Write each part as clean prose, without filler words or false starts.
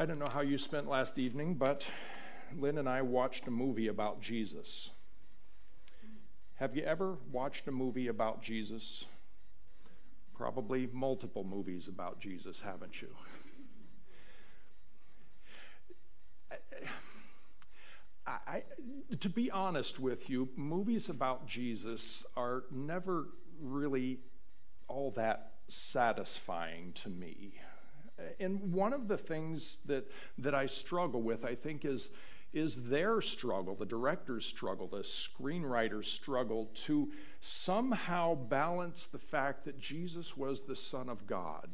I don't know how you spent last evening, but Lynn and I watched a movie about Jesus. Have you ever watched a movie about Jesus? Probably multiple movies about Jesus, haven't you? To be honest with you, movies about Jesus are never really all that satisfying to me. And one of the things that I struggle with, I think, is their struggle, the director's struggle, the screenwriter's struggle to somehow balance the fact that Jesus was the Son of God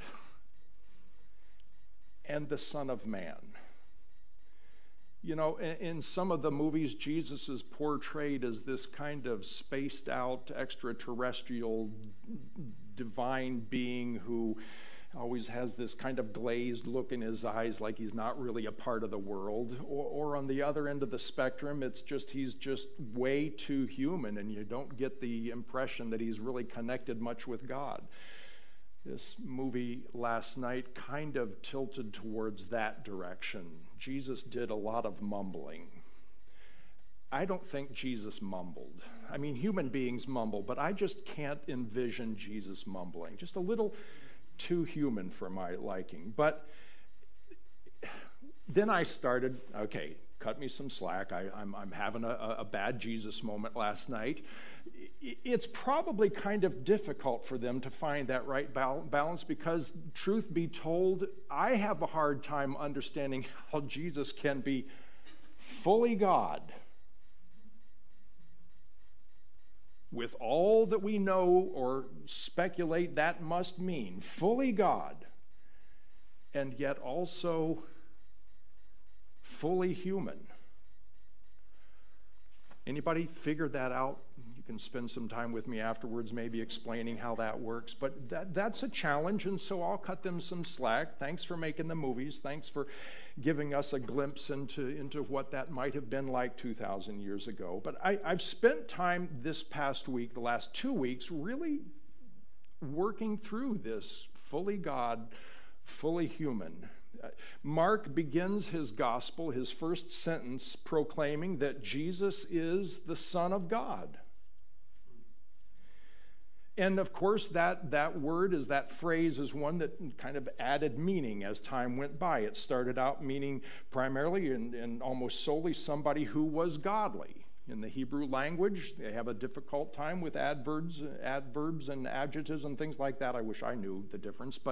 and the Son of Man. You know, in some of the movies, Jesus is portrayed as this kind of spaced out, extraterrestrial, divine being who always has this kind of glazed look in his eyes like he's not really a part of the world. Or on the other end of the spectrum, it's just he's just way too human and you don't get the impression that he's really connected much with God. This movie last night kind of tilted towards that direction. Jesus did a lot of mumbling. I don't think Jesus mumbled. I mean, human beings mumble, but I just can't envision Jesus mumbling. Just a little too human for my liking. But then I started, okay, cut me some slack. I'm having a bad Jesus moment last night. It's probably kind of difficult for them to find that right balance because, truth be told, I have a hard time understanding how Jesus can be fully God with all that we know or speculate that must mean, fully God, and yet also fully human. Anybody figured that out? You can spend some time with me afterwards maybe explaining how that works, but that's a challenge, and so I'll cut them some slack. Thanks for making the movies. Thanks for giving us a glimpse into what that might have been like 2,000 years ago. But I've spent time this past week, the last 2 weeks, really working through this fully God, fully human. Mark begins his gospel, his first sentence, proclaiming that Jesus is the Son of God. And of course, that word, that phrase is one that kind of added meaning as time went by. It started out meaning primarily and almost solely somebody who was godly. In the Hebrew language, they have a difficult time with adverbs and adjectives and things like that. I wish I knew the difference. But,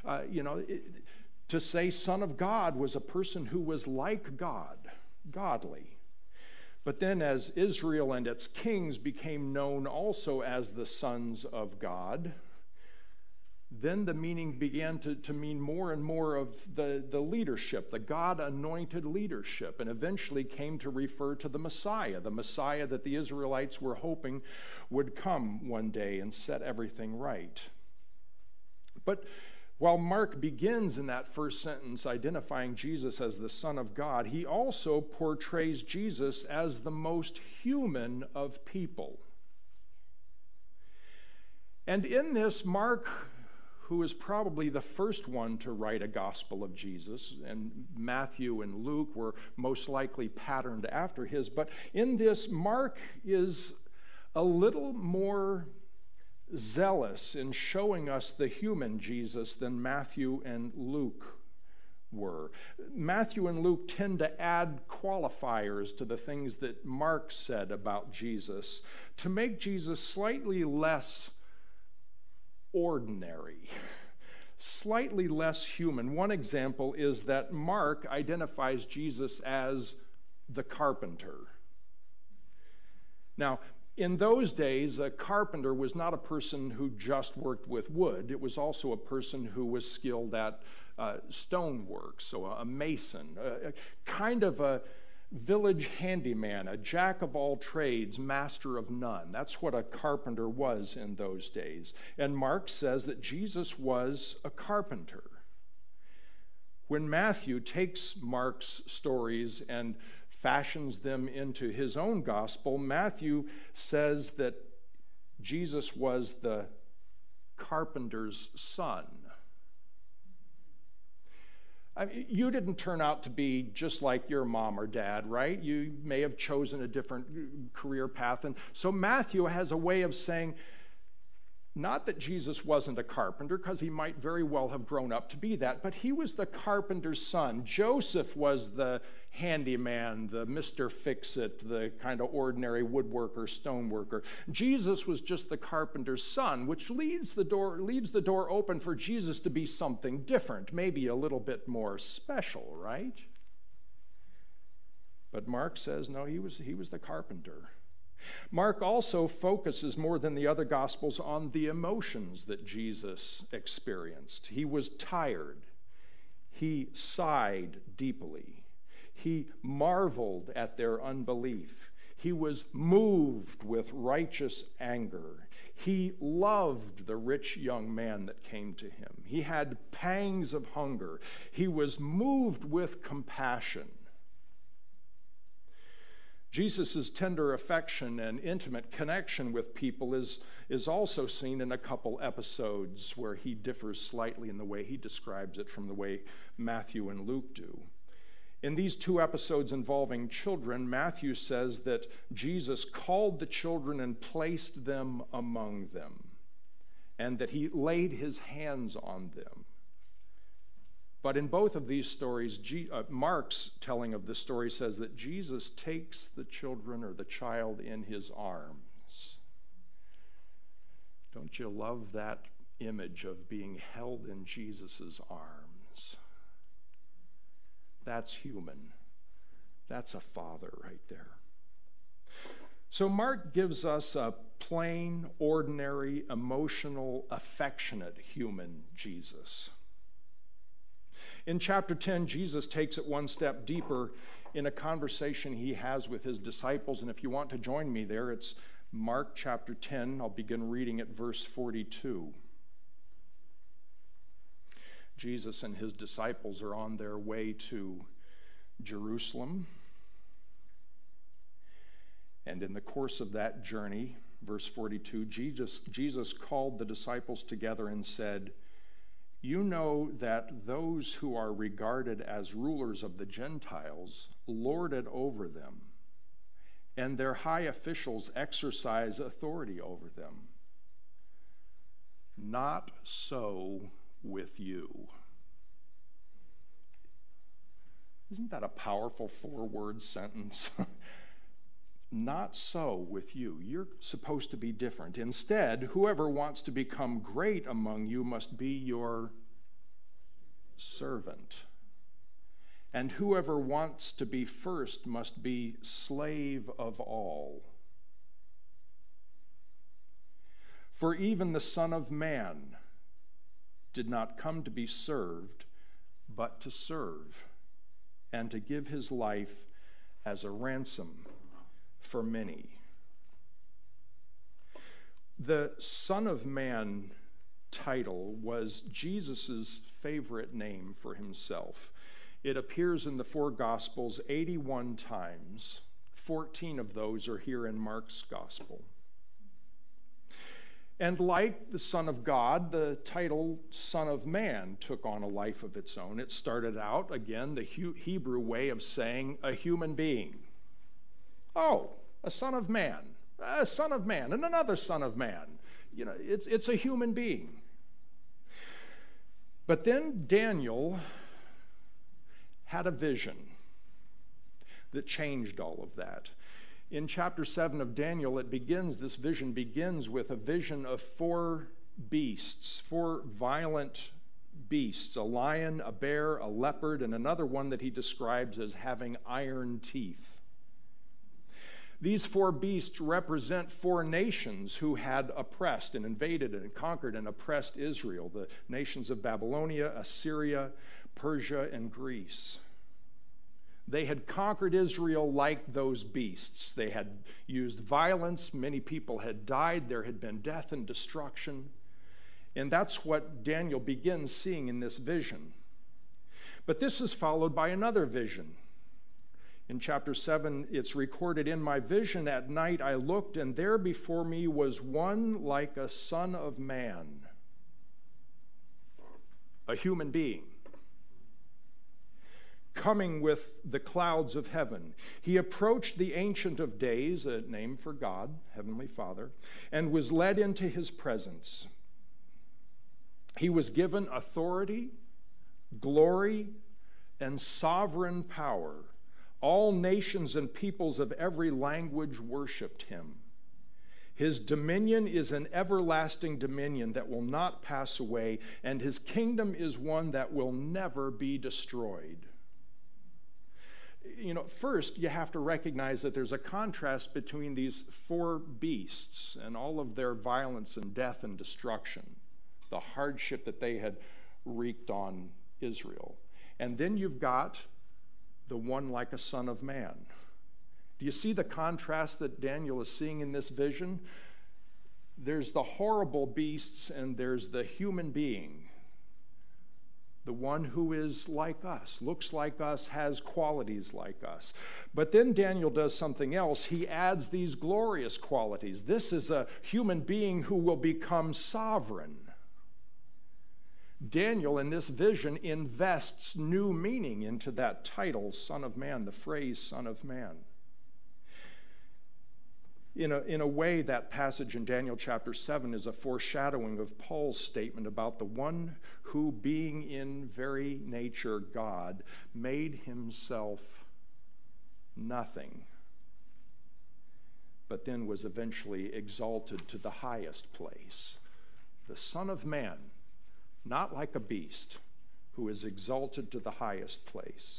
to say Son of God was a person who was like God, godly. But then as Israel and its kings became known also as the sons of God, then the meaning began to mean more and more of the leadership, the God-anointed leadership, and eventually came to refer to the Messiah that the Israelites were hoping would come one day and set everything right. But while Mark begins in that first sentence identifying Jesus as the Son of God, he also portrays Jesus as the most human of people. And in this, Mark, who is probably the first one to write a gospel of Jesus, and Matthew and Luke were most likely patterned after his, but in this, Mark is a little more zealous in showing us the human Jesus than Matthew and Luke were. Matthew and Luke tend to add qualifiers to the things that Mark said about Jesus to make Jesus slightly less ordinary, slightly less human. One example is that Mark identifies Jesus as the carpenter. Now, in those days, a carpenter was not a person who just worked with wood. It was also a person who was skilled at stonework, so a mason, kind of a village handyman, a jack of all trades, master of none. That's what a carpenter was in those days. And Mark says that Jesus was a carpenter. When Matthew takes Mark's stories and fashions them into his own gospel, Matthew says that Jesus was the carpenter's son. You didn't turn out to be just like your mom or dad, right? You may have chosen a different career path. And so Matthew has a way of saying, not that Jesus wasn't a carpenter, because he might very well have grown up to be that, but he was the carpenter's son. Joseph was the handyman, the Mr. Fix-It, the kind of ordinary woodworker, stoneworker. Jesus was just the carpenter's son, which leaves the door open for Jesus to be something different, maybe a little bit more special, right? But Mark says, no, he was the carpenter. Mark also focuses more than the other Gospels on the emotions that Jesus experienced. He was tired. He sighed deeply. He marveled at their unbelief. He was moved with righteous anger. He loved the rich young man that came to him. He had pangs of hunger. He was moved with compassion. Jesus' tender affection and intimate connection with people is also seen in a couple episodes where he differs slightly in the way he describes it from the way Matthew and Luke do. In these two episodes involving children, Matthew says that Jesus called the children and placed them among them, and that he laid his hands on them. But in both of these stories, Mark's telling of the story says that Jesus takes the children or the child in his arms. Don't you love that image of being held in Jesus' arms? That's human. That's a father right there. So Mark gives us a plain, ordinary, emotional, affectionate human Jesus. In chapter 10, Jesus takes it one step deeper in a conversation he has with his disciples. And if you want to join me there, it's Mark chapter 10. I'll begin reading at verse 42. Jesus and his disciples are on their way to Jerusalem. And in the course of that journey, verse 42, Jesus called the disciples together and said, "You know that those who are regarded as rulers of the Gentiles lord it over them, and their high officials exercise authority over them. Not so with you." Isn't that a powerful four-word sentence? Not so with you. You're supposed to be different. Instead, whoever wants to become great among you must be your servant. And whoever wants to be first must be slave of all. For even the Son of Man did not come to be served, but to serve, and to give his life as a ransom for many. The Son of Man title was Jesus' favorite name for himself. It appears in the four Gospels 81 times. 14 of those are here in Mark's Gospel. And like the Son of God, the title Son of Man took on a life of its own. It started out, again, the Hebrew way of saying a human being. Oh, a son of man, and another son of man. You know, it's a human being. But then Daniel had a vision that changed all of that. In chapter 7 of Daniel, this vision begins with a vision of four violent beasts, a lion, a bear, a leopard, and another one that he describes as having iron teeth. These four beasts represent four nations who had oppressed and invaded and conquered and oppressed Israel, the nations of Babylonia, Assyria, Persia, and Greece. They had conquered Israel like those beasts. They had used violence. Many people had died. There had been death and destruction. And that's what Daniel begins seeing in this vision. But this is followed by another vision. In chapter 7, it's recorded, "In my vision at night I looked, and there before me was one like a son of man," a human being. coming with the clouds of heaven. He approached the Ancient of Days, a name for God, Heavenly Father, and was led into his presence. He was given authority, glory, and sovereign power. All nations and peoples of every language worshiped him. His dominion is an everlasting dominion that will not pass away, and his kingdom is one that will never be destroyed. First, you have to recognize that there's a contrast between these four beasts and all of their violence and death and destruction, the hardship that they had wreaked on Israel. And then you've got the one like a son of man. Do you see the contrast that Daniel is seeing in this vision? There's the horrible beasts and there's the human being. The one who is like us, looks like us, has qualities like us. But then Daniel does something else. He adds these glorious qualities. This is a human being who will become sovereign. Daniel, in this vision, invests new meaning into that title, Son of Man, the phrase Son of Man. In a way, that passage in Daniel chapter 7 is a foreshadowing of Paul's statement about the one who, being in very nature God, made himself nothing, but then was eventually exalted to the highest place. The Son of Man, not like a beast, who is exalted to the highest place.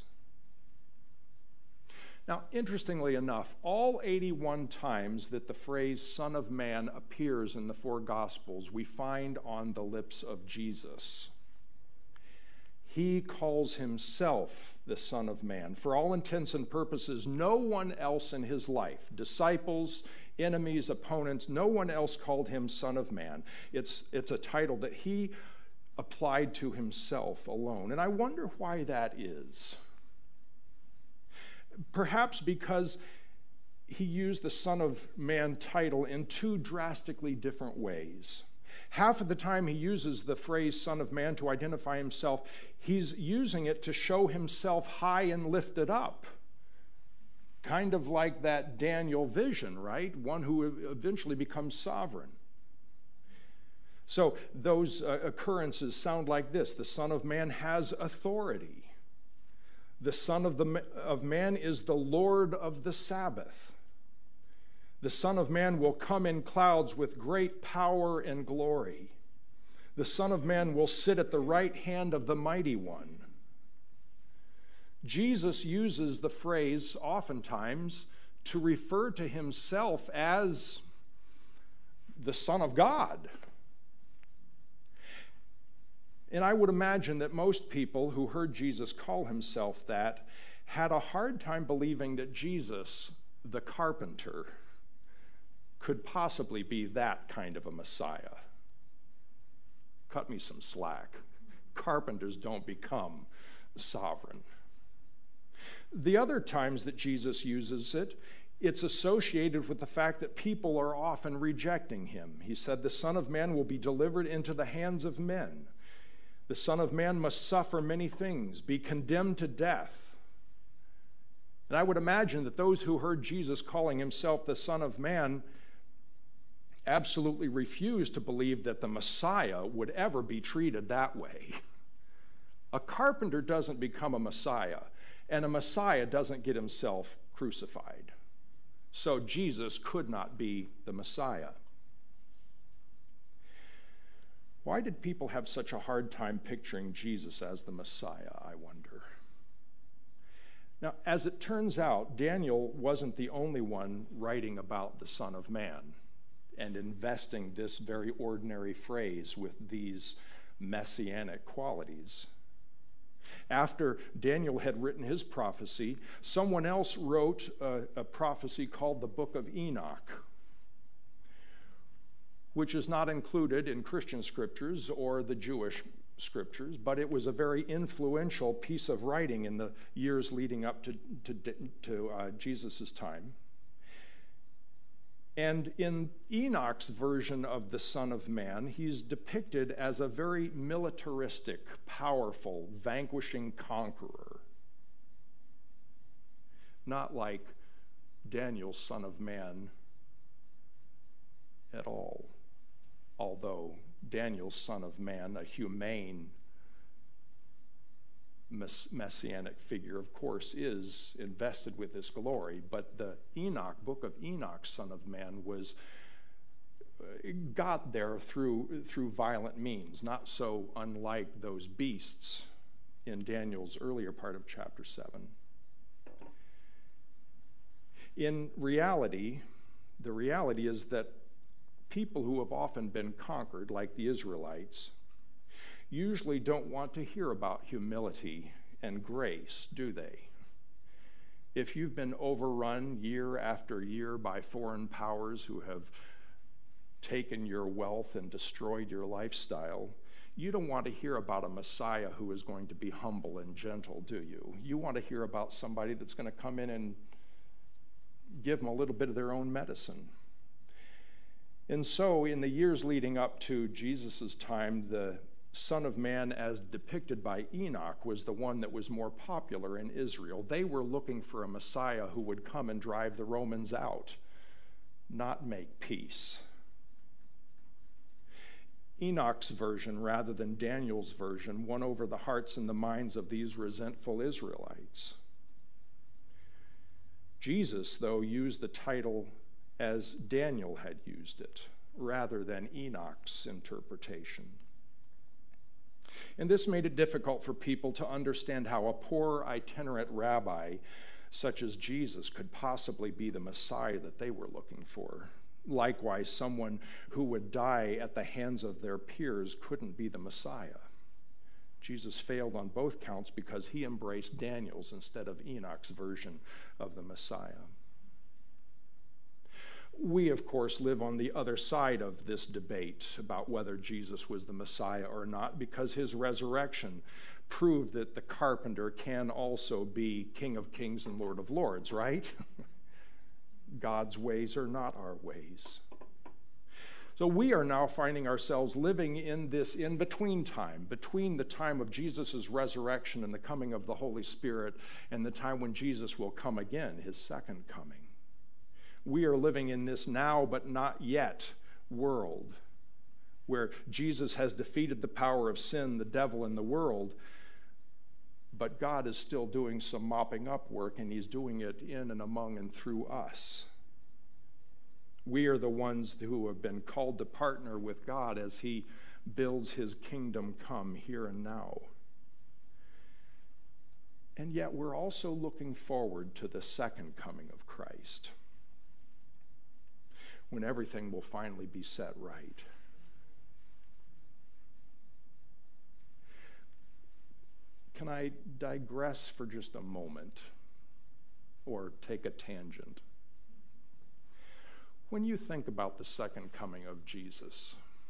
Now, interestingly enough, all 81 times that the phrase Son of Man appears in the four Gospels, we find on the lips of Jesus. He calls himself the Son of Man. For all intents and purposes, no one else in his life, disciples, enemies, opponents, no one else called him Son of Man. It's a title that he applied to himself alone. And I wonder why that is. Perhaps because he used the Son of Man title in two drastically different ways. Half of the time he uses the phrase Son of Man to identify himself, he's using it to show himself high and lifted up. Kind of like that Daniel vision, right? One who eventually becomes sovereign. So those occurrences sound like this. The Son of Man has authority. The Son of Man is the Lord of the Sabbath. The Son of Man will come in clouds with great power and glory. The Son of Man will sit at the right hand of the Mighty One. Jesus uses the phrase oftentimes to refer to himself as the Son of God. And I would imagine that most people who heard Jesus call himself that had a hard time believing that Jesus, the carpenter, could possibly be that kind of a Messiah. Cut me some slack. Carpenters don't become sovereign. The other times that Jesus uses it, it's associated with the fact that people are often rejecting him. He said, the Son of Man will be delivered into the hands of men. The Son of Man must suffer many things, be condemned to death. And I would imagine that those who heard Jesus calling himself the Son of Man absolutely refused to believe that the Messiah would ever be treated that way. A carpenter doesn't become a Messiah, and a Messiah doesn't get himself crucified. So Jesus could not be the Messiah. Why did people have such a hard time picturing Jesus as the Messiah, I wonder? Now, as it turns out, Daniel wasn't the only one writing about the Son of Man and investing this very ordinary phrase with these messianic qualities. After Daniel had written his prophecy, someone else wrote a prophecy called the Book of Enoch, which is not included in Christian scriptures or the Jewish scriptures, but it was a very influential piece of writing in the years leading up to Jesus' time. And in Enoch's version of the Son of Man, he's depicted as a very militaristic, powerful, vanquishing conqueror. not like Daniel, son of man, at all. Although Daniel, son of man, a humane messianic figure, of course, is invested with this glory. But the book of Enoch, son of man, got there through violent means, not so unlike those beasts in Daniel's earlier part of chapter 7. In reality, the reality is that people who have often been conquered, like the Israelites, usually don't want to hear about humility and grace, do they? If you've been overrun year after year by foreign powers who have taken your wealth and destroyed your lifestyle, you don't want to hear about a Messiah who is going to be humble and gentle, do you? You want to hear about somebody that's going to come in and give them a little bit of their own medicine. And so in the years leading up to Jesus' time, the Son of Man, as depicted by Enoch, was the one that was more popular in Israel. They were looking for a Messiah who would come and drive the Romans out, not make peace. Enoch's version, rather than Daniel's version, won over the hearts and the minds of these resentful Israelites. Jesus, though, used the title as Daniel had used it, rather than Enoch's interpretation. And this made it difficult for people to understand how a poor itinerant rabbi such as Jesus could possibly be the Messiah that they were looking for. Likewise, someone who would die at the hands of their peers couldn't be the Messiah. Jesus failed on both counts because he embraced Daniel's instead of Enoch's version of the Messiah. We, of course, live on the other side of this debate about whether Jesus was the Messiah or not, because his resurrection proved that the carpenter can also be King of Kings and Lord of Lords, right? God's ways are not our ways. So we are now finding ourselves living in this in-between time, between the time of Jesus' resurrection and the coming of the Holy Spirit and the time when Jesus will come again, his second coming. We are living in this now but not yet world where Jesus has defeated the power of sin, the devil, and the world, but God is still doing some mopping up work, and he's doing it in and among and through us. We are the ones who have been called to partner with God as he builds his kingdom come here and now. And yet we're also looking forward to the second coming of Christ, when everything will finally be set right. Can I digress for just a moment or take a tangent? When you think about the second coming of Jesus,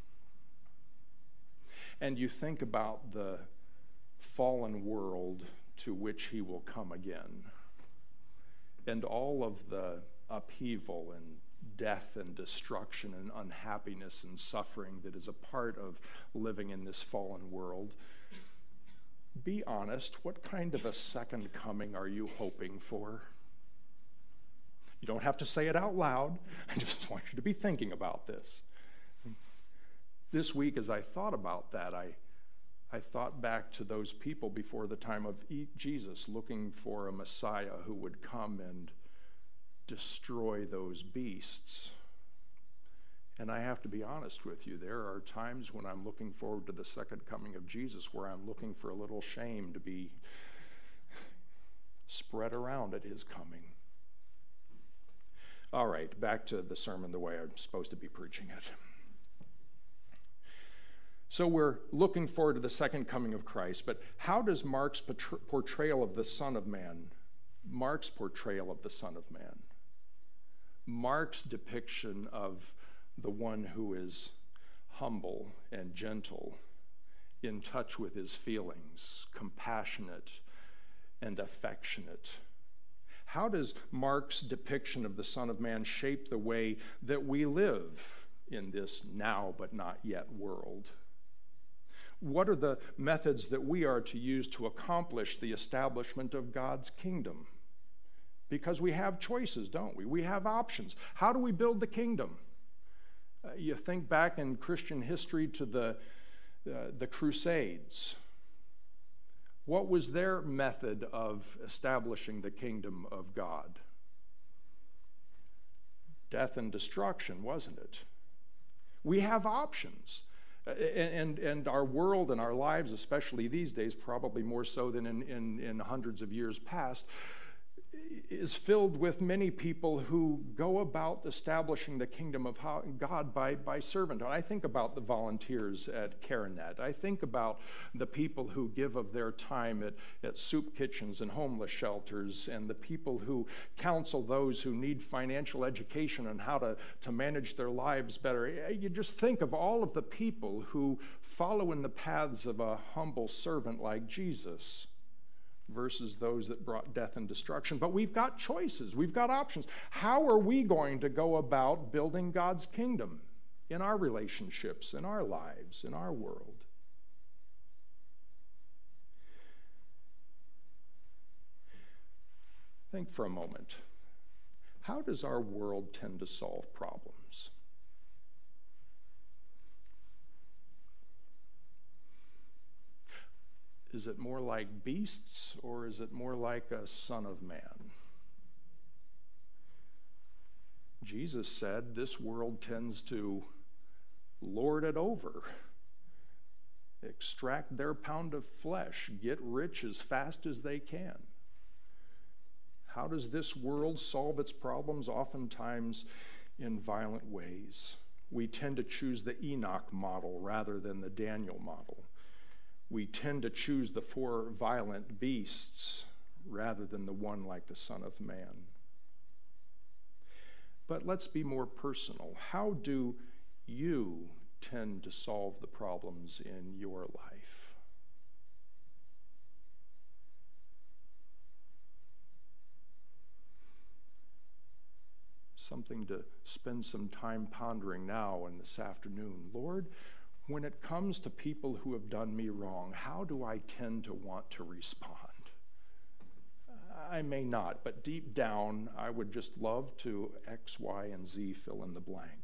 and you think about the fallen world to which he will come again, and all of the upheaval and death and destruction and unhappiness and suffering that is a part of living in this fallen world, be honest, what kind of a second coming are you hoping for? You don't have to say it out loud. I just want you to be thinking about this. This week, as I thought about that, I thought back to those people before the time of Jesus looking for a Messiah who would come and destroy those beasts. And I have to be honest with you, there are times when I'm looking forward to the second coming of Jesus where I'm looking for a little shame to be spread around at his coming. All right, back to the sermon the way I'm supposed to be preaching it. So we're looking forward to the second coming of Christ, but how does Mark's portrayal of the Son of Man, Mark's depiction of the one who is humble and gentle, in touch with his feelings, compassionate and affectionate, how does Mark's depiction of the Son of Man shape the way that we live in this now but not yet world? What are the methods that we are to use to accomplish the establishment of God's kingdom Because we have choices, don't we? We have options. How do we build the kingdom? You think back in Christian history to the Crusades. What was their method of establishing the kingdom of God? Death and destruction, wasn't it? We have options. And our world and our lives, especially these days, probably more so than in hundreds of years past, is filled with many people who go about establishing the kingdom of God by servanthood. I think about the volunteers at CareNet. I think about the people who give of their time at soup kitchens and homeless shelters, and the people who counsel those who need financial education on how to manage their lives better. You just think of all of the people who follow in the paths of a humble servant like Jesus, versus those that brought death and destruction. But we've got choices. We've got options. How are we going to go about building God's kingdom in our relationships, in our lives, in our world? Think for a moment. How does our world tend to solve problems? Is it more like beasts, or is it more like a son of man? Jesus said this world tends to lord it over, extract their pound of flesh, get rich as fast as they can. How does this world solve its problems? Oftentimes in violent ways. We tend to choose the Enoch model rather than the Daniel model. We tend to choose the four violent beasts rather than the one like the Son of Man. But let's be more personal. How do you tend to solve the problems in your life? Something to spend some time pondering now and this afternoon. Lord, when it comes to people who have done me wrong, how do I tend to want to respond? I may not, but deep down, I would just love to X, Y, and Z fill in the blank.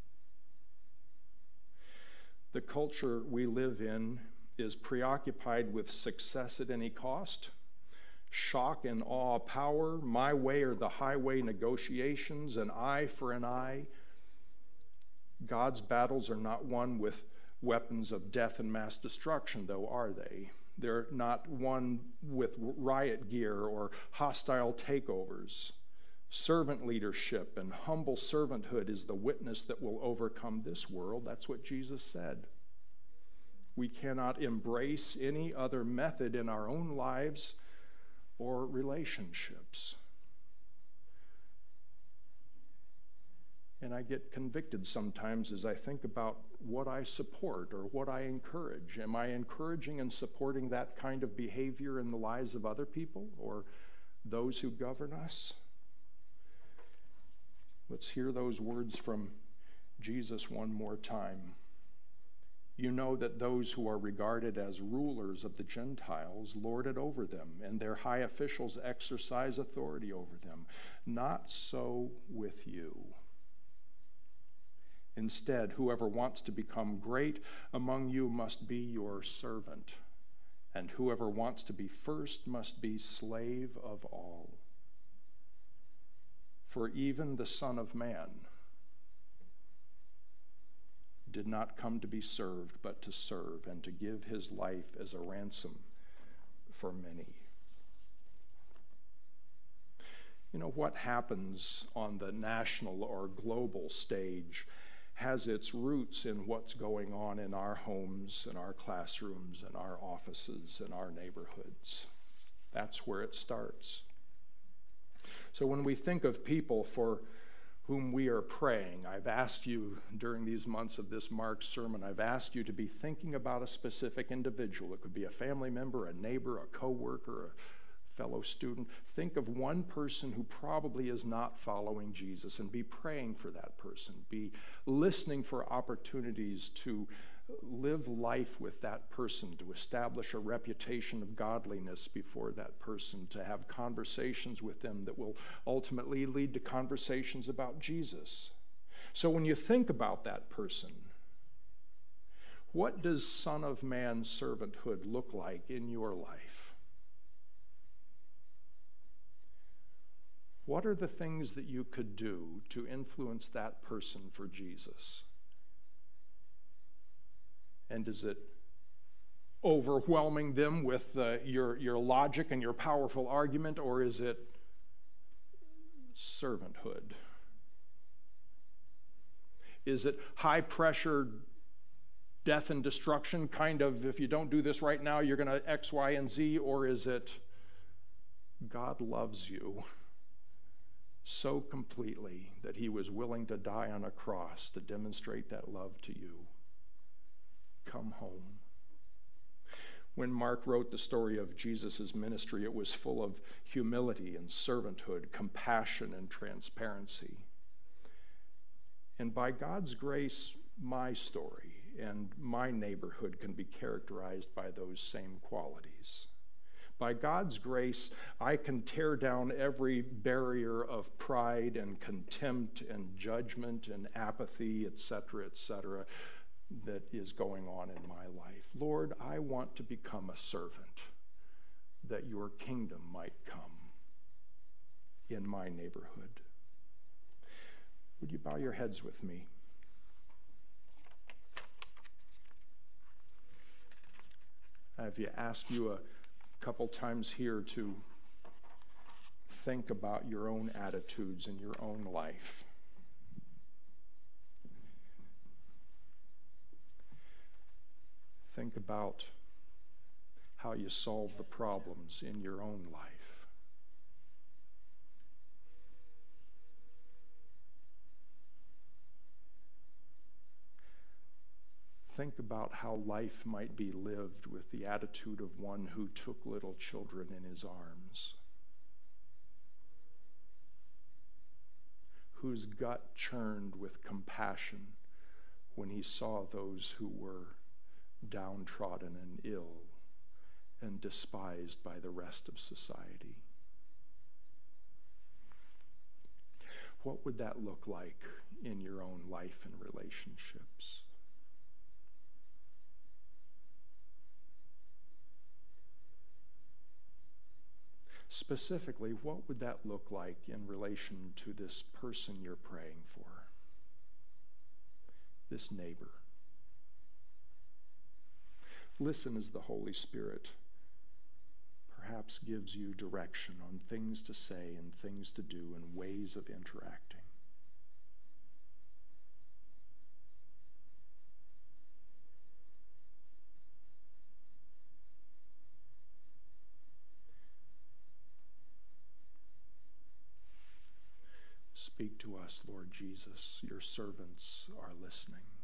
The culture we live in is preoccupied with success at any cost, shock and awe power, my way or the highway negotiations, an eye for an eye. God's battles are not won with weapons of death and mass destruction, though, are they? They're not won with riot gear or hostile takeovers. Servant leadership and humble servanthood is the witness that will overcome this world. That's what Jesus said. We cannot embrace any other method in our own lives or relationships. And I get convicted sometimes as I think about what I support or what I encourage. Am I encouraging and supporting that kind of behavior in the lives of other people or those who govern us? Let's hear those words from Jesus one more time. You know that those who are regarded as rulers of the Gentiles lord it over them, and their high officials exercise authority over them. Not so with you. Instead, whoever wants to become great among you must be your servant, and whoever wants to be first must be slave of all. For even the Son of Man did not come to be served, but to serve, and to give his life as a ransom for many. You know, what happens on the national or global stage has its roots in what's going on in our homes, in our classrooms, in our offices, in our neighborhoods. That's where it starts. So when we think of people for whom we are praying, I've asked you during these months of this Mark sermon, I've asked you to be thinking about a specific individual. It could be a family member, a neighbor, a coworker, a fellow student. Think of one person who probably is not following Jesus and be praying for that person. Be listening for opportunities to live life with that person, to establish a reputation of godliness before that person, to have conversations with them that will ultimately lead to conversations about Jesus. So when you think about that person, what does Son of Man servanthood look like in your life? What are the things that you could do to influence that person for Jesus? And is it overwhelming them with your logic and your powerful argument, or is it servanthood? Is it high-pressure death and destruction, kind of, if you don't do this right now, you're going to X, Y, and Z, or is it God loves you so completely that he was willing to die on a cross to demonstrate that love to you? Come home. When Mark wrote the story of Jesus' ministry, it was full of humility and servanthood, compassion and transparency. And by God's grace, my story and my neighborhood can be characterized by those same qualities. By God's grace, I can tear down every barrier of pride and contempt and judgment and apathy, etc., that is going on in my life. Lord, I want to become a servant that your kingdom might come in my neighborhood. Would you bow your heads with me? Have you asked you a couple times here to think about your own attitudes in your own life? Think about how you solve the problems in your own life. Think about how life might be lived with the attitude of one who took little children in his arms, whose gut churned with compassion when he saw those who were downtrodden and ill and despised by the rest of society. What would that look like in your own life and relationships? Specifically, what would that look like in relation to this person you're praying for, this neighbor? Listen as the Holy Spirit perhaps gives you direction on things to say and things to do and ways of interacting. Speak to us, Lord Jesus. Your servants are listening.